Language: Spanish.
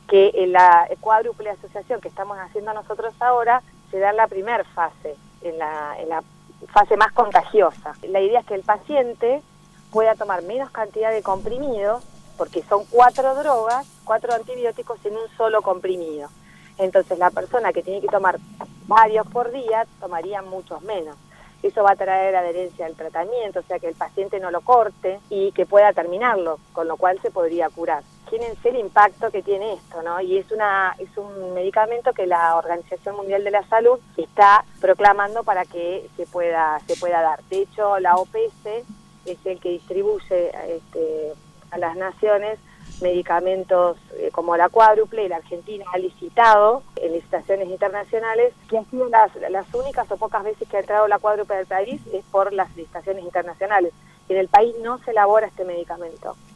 que en la cuádruple asociación que estamos haciendo nosotros ahora se da en la primera fase, en la fase más contagiosa. La idea es que el paciente pueda tomar menos cantidad de comprimidos, porque son 4 drogas, 4 antibióticos en un solo comprimido. Entonces la persona que tiene que tomar varios por día tomaría muchos menos. Eso va a traer adherencia al tratamiento, o sea que el paciente no lo corte y que pueda terminarlo, con lo cual se podría curar. Imagínense el impacto que tiene esto, ¿no? Y es un medicamento que la Organización Mundial de la Salud está proclamando para que se pueda dar. De hecho, la OPS es el que distribuye a las naciones medicamentos como la cuádruple, y la Argentina ha licitado en licitaciones internacionales, que han sido las únicas o pocas veces que ha entrado la cuádruple del país es por las licitaciones internacionales. En el país no se elabora este medicamento.